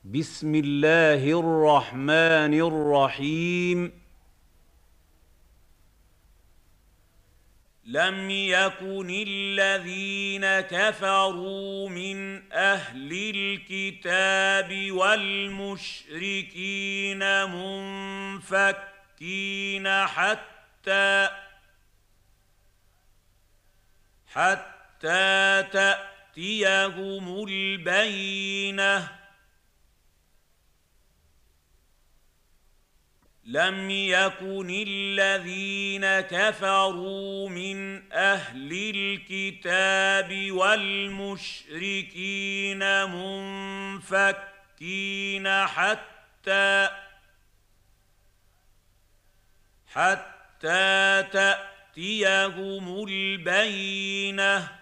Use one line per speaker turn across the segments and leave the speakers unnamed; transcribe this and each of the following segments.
بسم الله الرحمن الرحيم. لم يكن الذين كفروا من أهل الكتاب والمشركين منفكين حتى تأتيهم البينة. لم يكن الذين كفروا من أهل الكتاب والمشركين منفكين حتى تأتيهم البينة.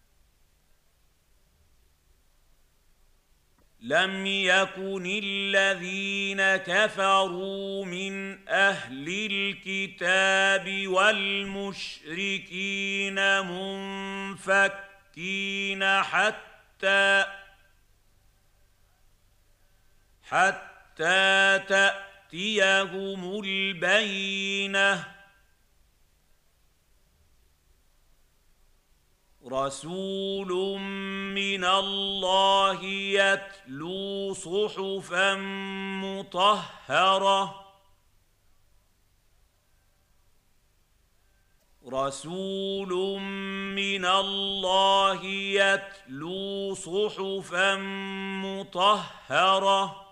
لم يكن الذين كفروا من أهل الكتاب والمشركين منفكين حتى تأتيهم البينة. رسول من الله يتلو صحفا مطهرة. رسول من الله يتلو صحفا مطهرة.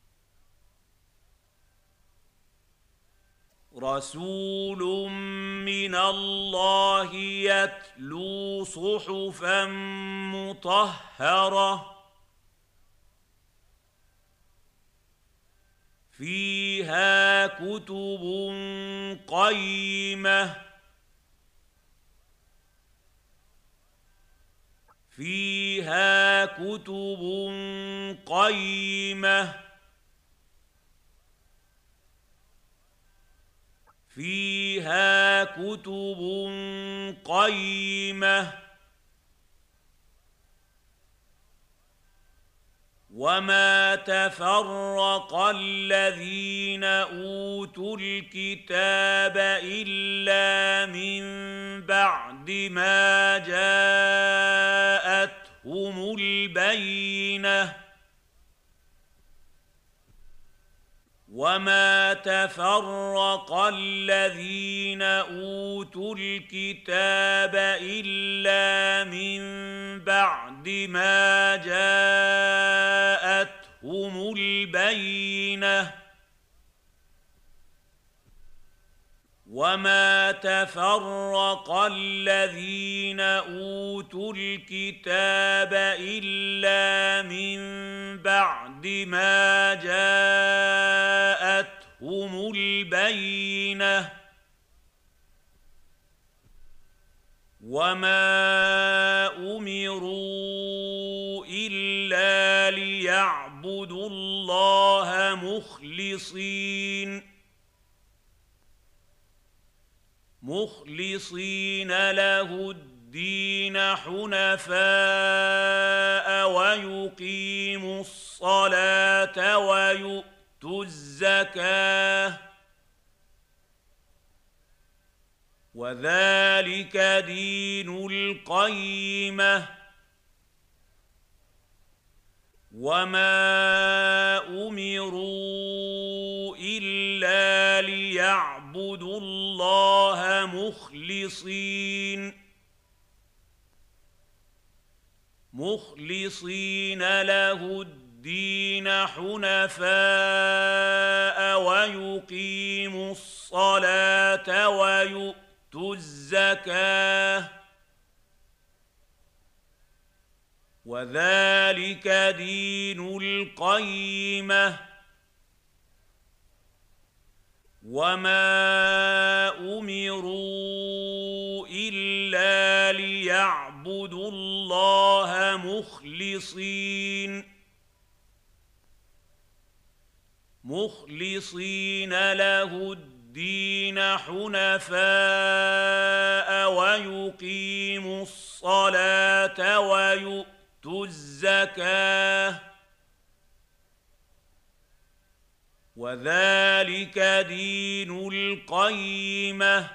رسول من الله يتلو صحفا مطهرة فيها كتب قيمة. فيها كتب قيمة. فيها كتب قيمة. وما تفرق الذين أوتوا الكتاب إلا من بعد ما جاءتهم البينة. وما تفرق الذين أوتوا الكتاب إلا من بعد ما جاءتهم البينة. وما تفرق الذين أوتوا الكتاب إلا من بعد ما جاءتهم البينة. وما أمروا إلا ليعبدوا الله مخلصين له الدين حنفاء ويقيموا الصلاة ويؤتوا الزكاة وذلك دين القيمة. وما أمروا إلا ليعبدوا الله مخلصين له الدين حنفاء ويقيموا الصلاة ويؤتوا الزكاة وذلك دين القيمة. وما أمروا إلا ليعبدوا الله مخلصين له الدين حنفاء ويقيموا الصلاة ويؤتوا الزكاة وذلك دين القيمة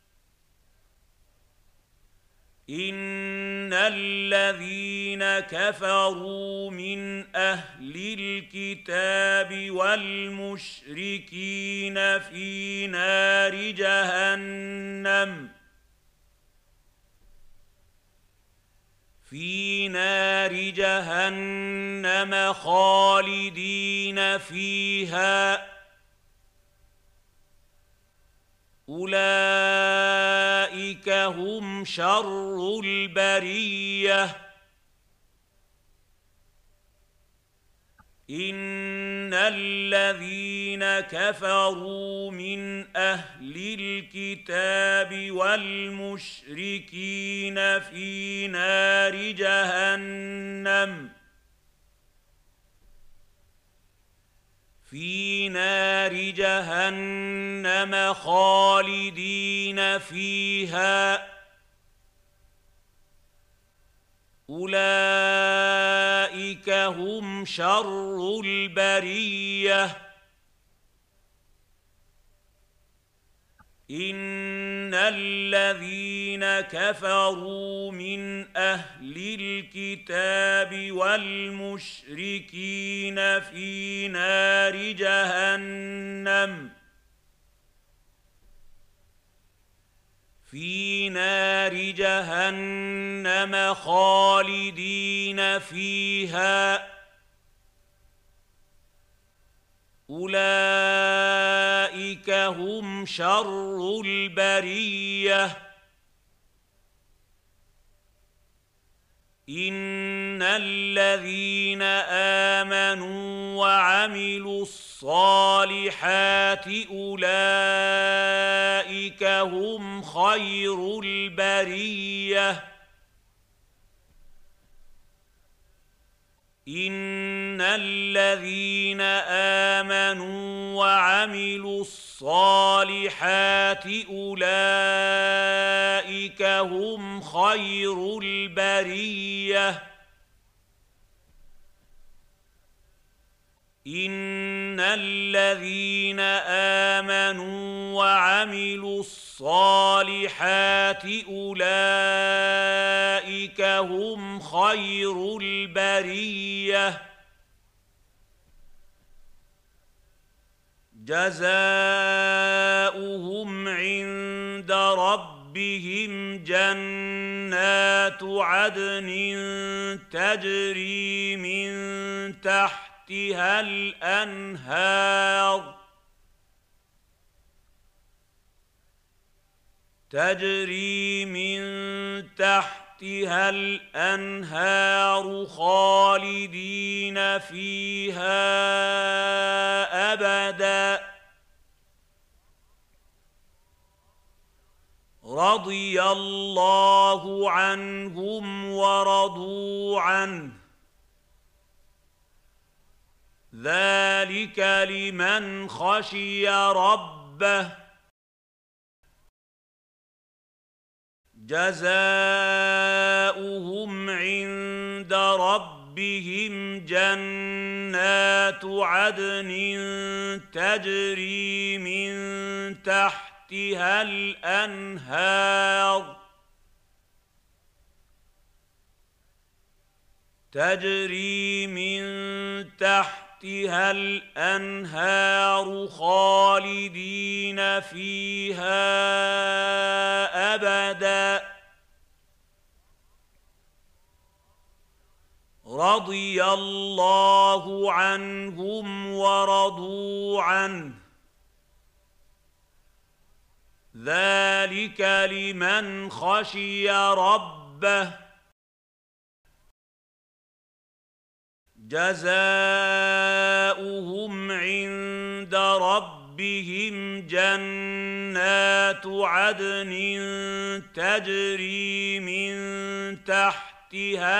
إن الذين كفروا من أهل الكتاب والمشركين في نار جهنم خالدين فيها أولئك هم شر البرية إن الذين كفروا من أهل الكتاب والمشركين في نار جهنم خالدين فيها أولئك هم شر البرية إن الذين كفروا من أهل الكتاب والمشركين في نار جهنم خالدين فيها أولئك هم شر البرية إن الذين آمنوا وعملوا الصالحات أولئك هم خير البرية إن الذين آمنوا وعملوا الصالحات أولئك هم خير البرية إن الذين آمنوا وعملوا الصالحات أولئك هم خير البرية جزاؤهم عند ربهم جنات عدن تجري من تحتها الأنهار خالدين فيها أبدا رضي الله عنهم ورضوا عنه ذلك لمن خشي ربه جزاؤهم عند ربهم جنات عدن تجري من تحتها الأنهار خالدين فيها أبدا رضي الله عنهم ورضوا عنه ذلك لمن خشي ربه جزاؤهم عند ربهم جنات عدن تجري من تحتها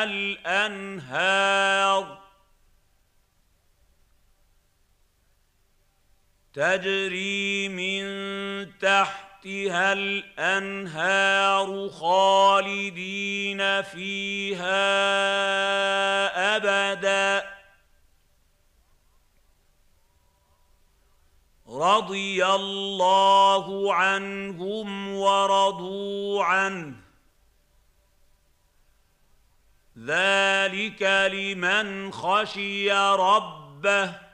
الأنهار خالدين فيها أبدا رضي الله عنهم ورضوا عنه ذلك لمن خشي ربه